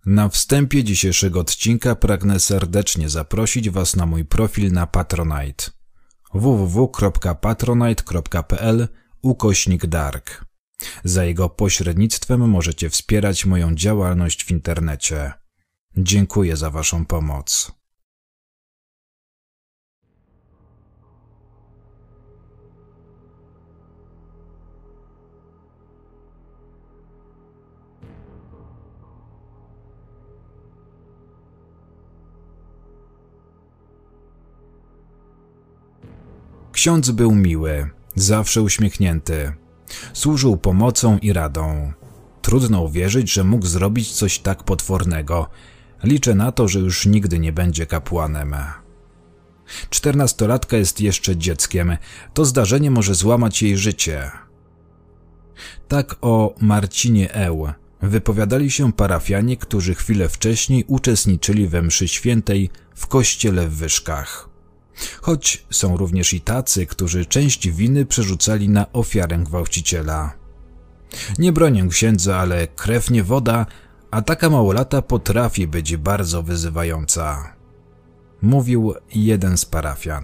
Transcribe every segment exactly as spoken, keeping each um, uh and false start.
Na wstępie dzisiejszego odcinka pragnę serdecznie zaprosić Was na mój profil na Patronite w w w kropka patronite kropka p l ukośnik dark. Za jego pośrednictwem możecie wspierać moją działalność w internecie. Dziękuję za Waszą pomoc. Ksiądz był miły, zawsze uśmiechnięty. Służył pomocą i radą. Trudno uwierzyć, że mógł zrobić coś tak potwornego. Liczę na to, że już nigdy nie będzie kapłanem. Czternastolatka jest jeszcze dzieckiem. To zdarzenie może złamać jej życie. Tak o Marcinie Eł wypowiadali się parafianie, którzy chwilę wcześniej uczestniczyli we mszy świętej w kościele w Wyszkach. Choć są również i tacy, którzy część winy przerzucali na ofiarę gwałciciela. Nie bronię księdza, ale krew nie woda, a taka małolata potrafi być bardzo wyzywająca. Mówił jeden z parafian.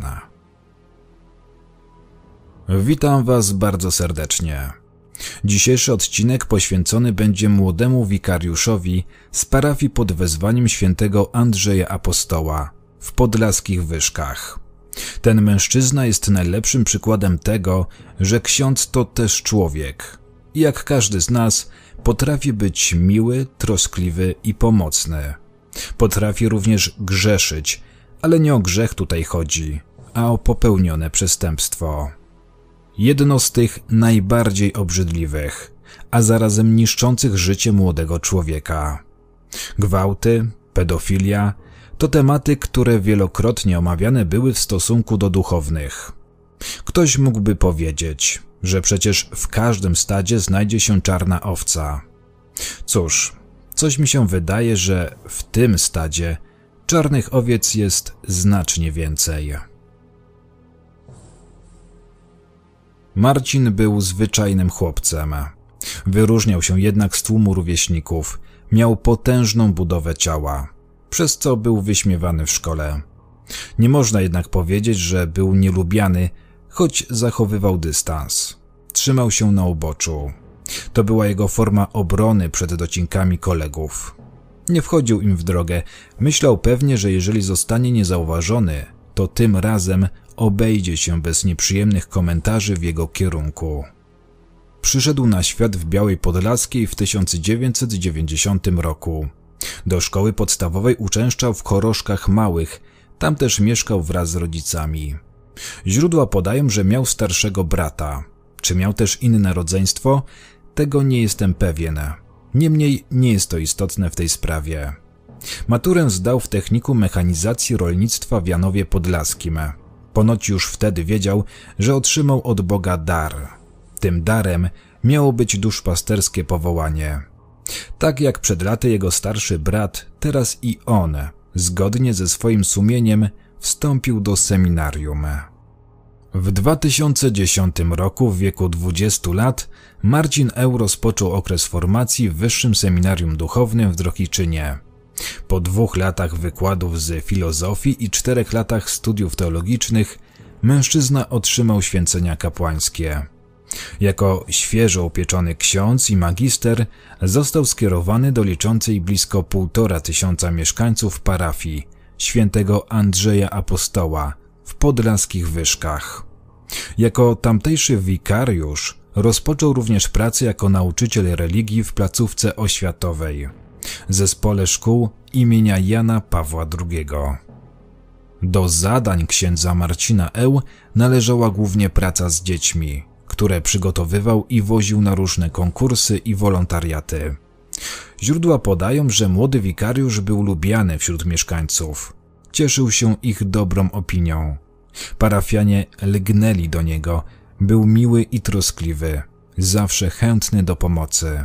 Witam Was bardzo serdecznie. Dzisiejszy odcinek poświęcony będzie młodemu wikariuszowi z parafii pod wezwaniem świętego Andrzeja Apostoła w podlaskich Wyszkach. Ten mężczyzna jest najlepszym przykładem tego, że ksiądz to też człowiek. I jak każdy z nas, potrafi być miły, troskliwy i pomocny. Potrafi również grzeszyć, ale nie o grzech tutaj chodzi, a o popełnione przestępstwo. Jedno z tych najbardziej obrzydliwych, a zarazem niszczących życie młodego człowieka. Gwałty, pedofilia to tematy, które wielokrotnie omawiane były w stosunku do duchownych. Ktoś mógłby powiedzieć, że przecież w każdym stadzie znajdzie się czarna owca. Cóż, coś mi się wydaje, że w tym stadzie czarnych owiec jest znacznie więcej. Marcin był zwyczajnym chłopcem. Wyróżniał się jednak z tłumu rówieśników. Miał potężną budowę ciała, przez co był wyśmiewany w szkole. Nie można jednak powiedzieć, że był nielubiany, choć zachowywał dystans. Trzymał się na uboczu. To była jego forma obrony przed docinkami kolegów. Nie wchodził im w drogę. Myślał pewnie, że jeżeli zostanie niezauważony, to tym razem obejdzie się bez nieprzyjemnych komentarzy w jego kierunku. Przyszedł na świat w Białej Podlaskiej w tysiąc dziewięćset dziewięćdziesiątym roku. Do szkoły podstawowej uczęszczał w Choroszkach Małych, tam też mieszkał wraz z rodzicami. Źródła podają, że miał starszego brata. Czy miał też inne rodzeństwo? Tego nie jestem pewien. Niemniej nie jest to istotne w tej sprawie. Maturę zdał w Technikum Mechanizacji Rolnictwa w Janowie Podlaskim. Ponoć już wtedy wiedział, że otrzymał od Boga dar. Tym darem miało być duszpasterskie powołanie. Tak jak przed laty jego starszy brat, teraz i on, zgodnie ze swoim sumieniem, wstąpił do seminarium. W dwa tysiące dziesiątym roku, w wieku dwudziestu lat, Marcin Eł rozpoczął okres formacji w Wyższym Seminarium Duchownym w Drohiczynie. Po dwóch latach wykładów z filozofii i czterech latach studiów teologicznych, mężczyzna otrzymał święcenia kapłańskie. Jako świeżo upieczony ksiądz i magister został skierowany do liczącej blisko półtora tysiąca mieszkańców parafii świętego Andrzeja Apostoła w podlaskich Wyszkach. Jako tamtejszy wikariusz rozpoczął również pracę jako nauczyciel religii w placówce oświatowej, zespole szkół imienia Jana Pawła drugiego. Do zadań księdza Marcina Eł należała głównie praca z dziećmi, które przygotowywał i woził na różne konkursy i wolontariaty. Źródła podają, że młody wikariusz był lubiany wśród mieszkańców. Cieszył się ich dobrą opinią. Parafianie lgnęli do niego. Był miły i troskliwy, zawsze chętny do pomocy.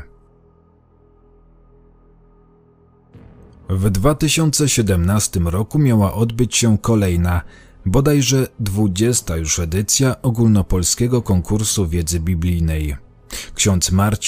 W dwa tysiące siedemnastym roku miała odbyć się kolejna, bodajże dwudziesta już edycja ogólnopolskiego konkursu wiedzy biblijnej. Ksiądz Marcin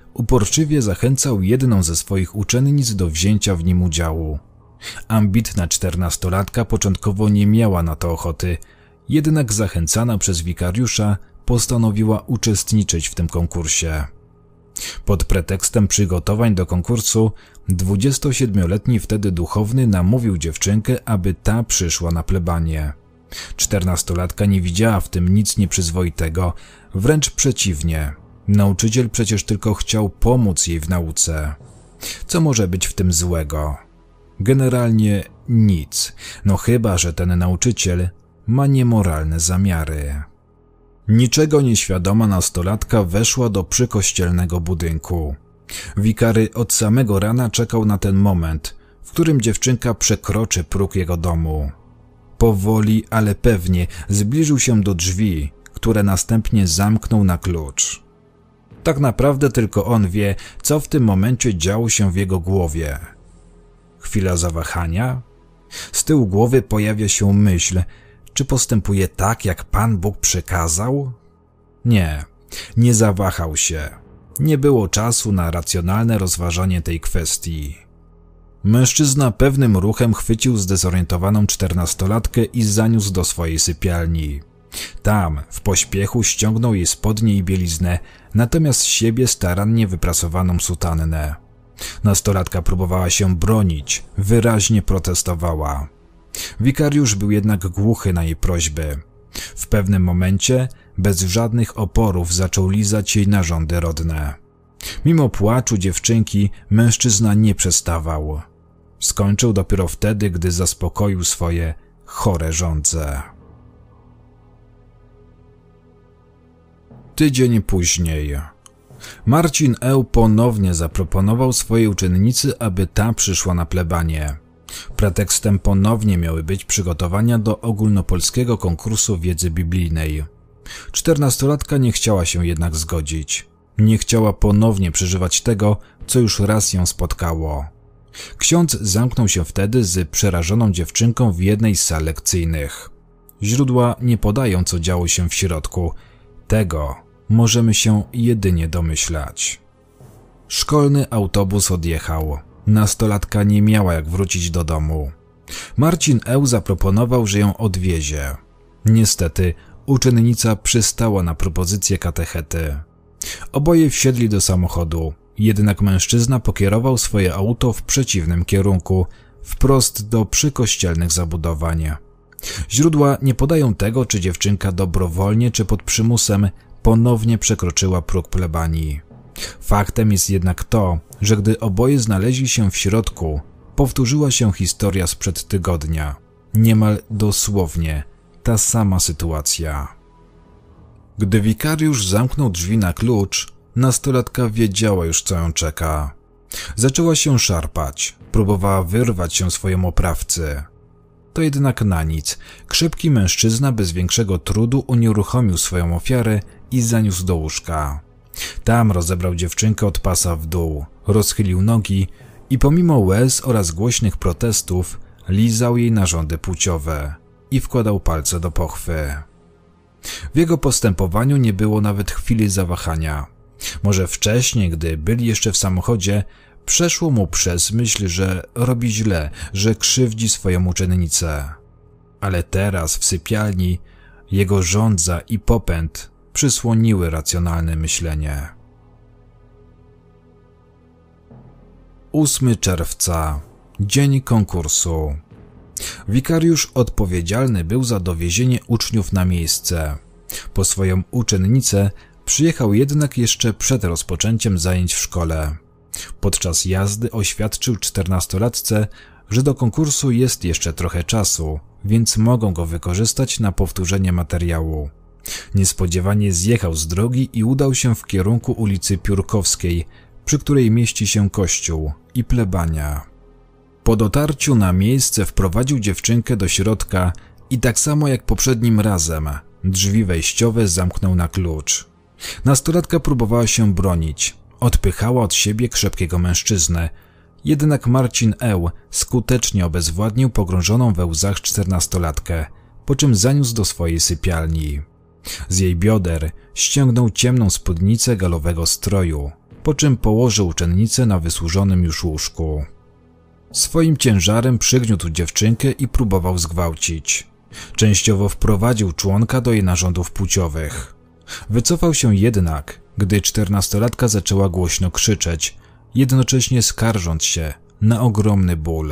uporczywie zachęcał jedną ze swoich uczennic do wzięcia w nim udziału. Ambitna czternastolatka początkowo nie miała na to ochoty, jednak zachęcana przez wikariusza postanowiła uczestniczyć w tym konkursie. Pod pretekstem przygotowań do konkursu dwudziestosiedmioletni wtedy duchowny namówił dziewczynkę, aby ta przyszła na plebanię. Czternastolatka nie widziała w tym nic nieprzyzwoitego, wręcz przeciwnie. Nauczyciel przecież tylko chciał pomóc jej w nauce. Co może być w tym złego? Generalnie nic, no chyba że ten nauczyciel ma niemoralne zamiary. Niczego nieświadoma nastolatka weszła do przykościelnego budynku. Wikary od samego rana czekał na ten moment, w którym dziewczynka przekroczy próg jego domu. Powoli, ale pewnie zbliżył się do drzwi, które następnie zamknął na klucz. Tak naprawdę tylko on wie, co w tym momencie działo się w jego głowie. Chwila zawahania. Z tyłu głowy pojawia się myśl, czy postępuje tak, jak Pan Bóg przykazał? Nie, nie zawahał się. Nie było czasu na racjonalne rozważanie tej kwestii. Mężczyzna pewnym ruchem chwycił zdezorientowaną czternastolatkę i zaniósł do swojej sypialni. Tam, w pośpiechu, ściągnął jej spodnie i bieliznę, natomiast z siebie starannie wyprasowaną sutannę. Nastolatka próbowała się bronić, wyraźnie protestowała. Wikariusz był jednak głuchy na jej prośby. W pewnym momencie, bez żadnych oporów, zaczął lizać jej narządy rodne. Mimo płaczu dziewczynki, mężczyzna nie przestawał. Skończył dopiero wtedy, gdy zaspokoił swoje chore żądze. Tydzień później. Marcin Eł ponownie zaproponował swojej uczennicy, aby ta przyszła na plebanię. Pretekstem ponownie miały być przygotowania do ogólnopolskiego konkursu wiedzy biblijnej. Czternastolatka nie chciała się jednak zgodzić. Nie chciała ponownie przeżywać tego, co już raz ją spotkało. Ksiądz zamknął się wtedy z przerażoną dziewczynką w jednej z sal lekcyjnych. Źródła nie podają, co działo się w środku. Tego możemy się jedynie domyślać. Szkolny autobus odjechał. Nastolatka nie miała jak wrócić do domu. Marcin Eł zaproponował, że ją odwiezie. Niestety uczennica przystała na propozycję katechety. Oboje wsiedli do samochodu, jednak mężczyzna pokierował swoje auto w przeciwnym kierunku, wprost do przykościelnych zabudowań. Źródła nie podają tego, czy dziewczynka dobrowolnie czy pod przymusem ponownie przekroczyła próg plebanii. Faktem jest jednak to, że gdy oboje znaleźli się w środku, powtórzyła się historia sprzed tygodnia. Niemal dosłownie ta sama sytuacja. Gdy wikariusz zamknął drzwi na klucz, nastolatka wiedziała już, co ją czeka. Zaczęła się szarpać, próbowała wyrwać się swojemu oprawcy. To jednak na nic. Krzepki mężczyzna bez większego trudu unieruchomił swoją ofiarę i zaniósł do łóżka. Tam rozebrał dziewczynkę od pasa w dół, rozchylił nogi i pomimo łez oraz głośnych protestów lizał jej narządy płciowe i wkładał palce do pochwy. W jego postępowaniu nie było nawet chwili zawahania. Może wcześniej, gdy byli jeszcze w samochodzie, przeszło mu przez myśl, że robi źle, że krzywdzi swoją uczennicę. Ale teraz w sypialni jego żądza i popęd przysłoniły racjonalne myślenie. ósmego czerwca. Dzień konkursu. Wikariusz odpowiedzialny był za dowiezienie uczniów na miejsce. Po swoją uczennicę przyjechał jednak jeszcze przed rozpoczęciem zajęć w szkole. Podczas jazdy oświadczył czternastolatce, że do konkursu jest jeszcze trochę czasu, więc mogą go wykorzystać na powtórzenie materiału. Niespodziewanie zjechał z drogi i udał się w kierunku ulicy Piórkowskiej, przy której mieści się kościół i plebania. Po dotarciu na miejsce wprowadził dziewczynkę do środka i tak samo jak poprzednim razem drzwi wejściowe zamknął na klucz. Nastolatka próbowała się bronić, odpychała od siebie krzepkiego mężczyznę, jednak Marcin Eł skutecznie obezwładnił pogrążoną we łzach czternastolatkę, po czym zaniósł do swojej sypialni. Z jej bioder ściągnął ciemną spódnicę galowego stroju, po czym położył uczennicę na wysłużonym już łóżku. Swoim ciężarem przygniótł dziewczynkę i próbował zgwałcić. Częściowo wprowadził członka do jej narządów płciowych. Wycofał się jednak, gdy czternastolatka zaczęła głośno krzyczeć, jednocześnie skarżąc się na ogromny ból.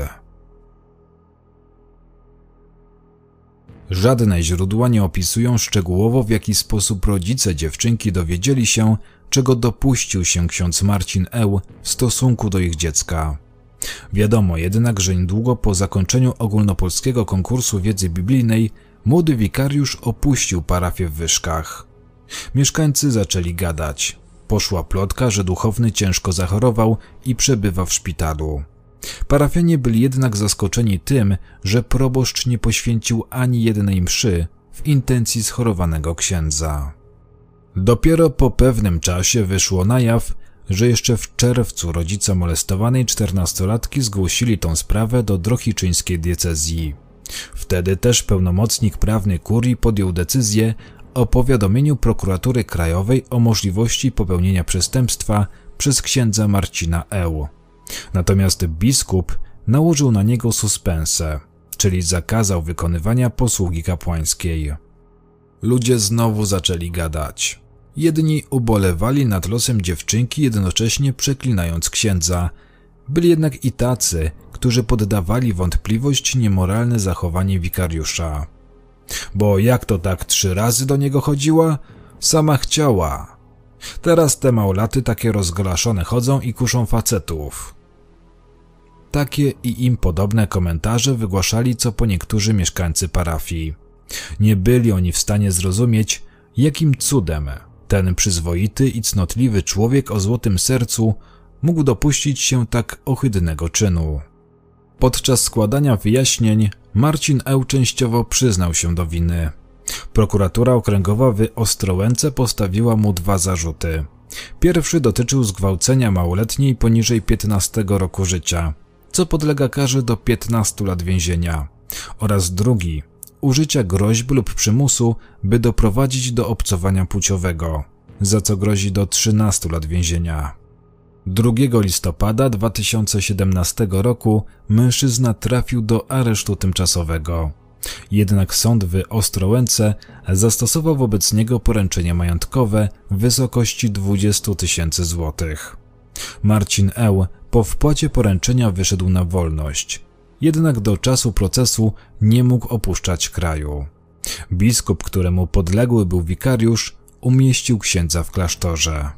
Żadne źródła nie opisują szczegółowo, w jaki sposób rodzice dziewczynki dowiedzieli się, czego dopuścił się ksiądz Marcin Eł w stosunku do ich dziecka. Wiadomo jednak, że niedługo po zakończeniu ogólnopolskiego konkursu wiedzy biblijnej młody wikariusz opuścił parafię w Wyszkach. Mieszkańcy zaczęli gadać. Poszła plotka, że duchowny ciężko zachorował i przebywa w szpitalu. Parafianie byli jednak zaskoczeni tym, że proboszcz nie poświęcił ani jednej mszy w intencji schorowanego księdza. Dopiero po pewnym czasie wyszło na jaw, że jeszcze w czerwcu rodzice molestowanej czternastolatki zgłosili tą sprawę do drohiczyńskiej diecezji. Wtedy też pełnomocnik prawny kurii podjął decyzję o powiadomieniu prokuratury krajowej o możliwości popełnienia przestępstwa przez księdza Marcina Eł. Natomiast biskup nałożył na niego suspensę, czyli zakazał wykonywania posługi kapłańskiej. Ludzie znowu zaczęli gadać. Jedni ubolewali nad losem dziewczynki, jednocześnie przeklinając księdza. Byli jednak i tacy, którzy poddawali wątpliwość niemoralne zachowanie wikariusza. Bo jak to tak trzy razy do niego chodziła? Sama chciała. Teraz te małolaty takie rozgolaszone chodzą i kuszą facetów. Takie i im podobne komentarze wygłaszali co po niektórzy mieszkańcy parafii. Nie byli oni w stanie zrozumieć, jakim cudem ten przyzwoity i cnotliwy człowiek o złotym sercu mógł dopuścić się tak ohydnego czynu. Podczas składania wyjaśnień Marcin Eł częściowo przyznał się do winy. Prokuratura okręgowa w Ostrołęce postawiła mu dwa zarzuty. Pierwszy dotyczył zgwałcenia małoletniej poniżej piętnastego roku życia, co podlega karze do piętnastu lat więzienia, oraz drugi użycia groźby lub przymusu, by doprowadzić do obcowania płciowego, za co grozi do trzynastu lat więzienia. drugiego listopada dwa tysiące siedemnastego roku mężczyzna trafił do aresztu tymczasowego. Jednak sąd w Ostrołęce zastosował wobec niego poręczenie majątkowe w wysokości dwudziestu tysięcy złotych. Marcin Eł po wpłacie poręczenia wyszedł na wolność, jednak do czasu procesu nie mógł opuszczać kraju. Biskup, któremu podległy był wikariusz, umieścił księdza w klasztorze.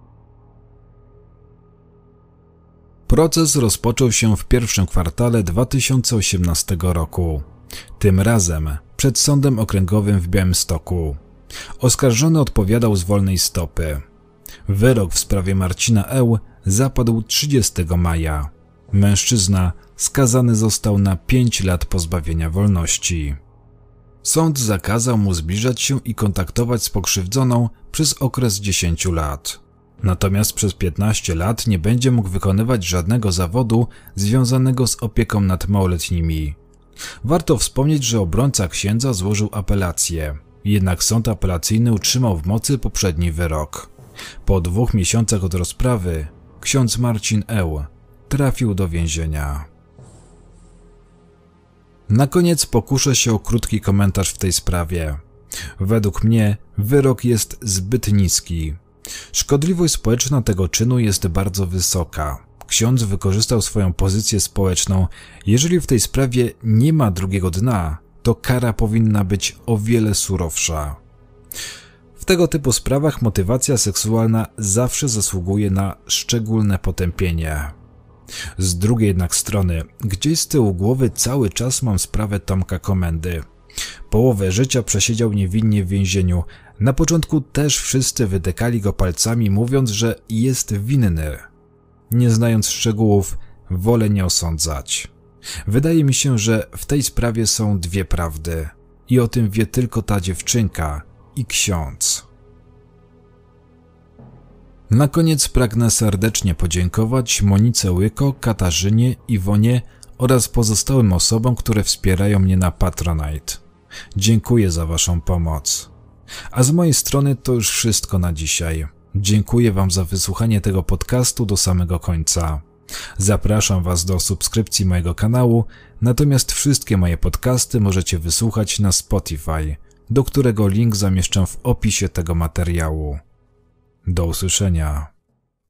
Proces rozpoczął się w pierwszym kwartale dwa tysiące osiemnastego roku. Tym razem przed sądem okręgowym w Białymstoku. Oskarżony odpowiadał z wolnej stopy. Wyrok w sprawie Marcina Eł zapadł trzydziestego maja. Mężczyzna skazany został na pięć lat pozbawienia wolności. Sąd zakazał mu zbliżać się i kontaktować z pokrzywdzoną przez okres dziesięciu lat. Natomiast przez piętnaście lat nie będzie mógł wykonywać żadnego zawodu związanego z opieką nad małoletnimi. Warto wspomnieć, że obrońca księdza złożył apelację, jednak sąd apelacyjny utrzymał w mocy poprzedni wyrok. Po dwóch miesiącach od rozprawy ksiądz Marcin Eł trafił do więzienia. Na koniec pokuszę się o krótki komentarz w tej sprawie. Według mnie wyrok jest zbyt niski. Szkodliwość społeczna tego czynu jest bardzo wysoka. Ksiądz wykorzystał swoją pozycję społeczną. Jeżeli w tej sprawie nie ma drugiego dna, to kara powinna być o wiele surowsza. W tego typu sprawach motywacja seksualna zawsze zasługuje na szczególne potępienie. Z drugiej jednak strony, gdzieś z tyłu głowy cały czas mam sprawę Tomka Komendy. Połowę życia przesiedział niewinnie w więzieniu. Na początku też wszyscy wytykali go palcami, mówiąc, że jest winny. Nie znając szczegółów, wolę nie osądzać. Wydaje mi się, że w tej sprawie są dwie prawdy. I o tym wie tylko ta dziewczynka i ksiądz. Na koniec pragnę serdecznie podziękować Monice Łyko, Katarzynie, Iwonie oraz pozostałym osobom, które wspierają mnie na Patronite. Dziękuję za waszą pomoc. A z mojej strony to już wszystko na dzisiaj. Dziękuję Wam za wysłuchanie tego podcastu do samego końca. Zapraszam Was do subskrypcji mojego kanału, natomiast wszystkie moje podcasty możecie wysłuchać na Spotify, do którego link zamieszczam w opisie tego materiału. Do usłyszenia.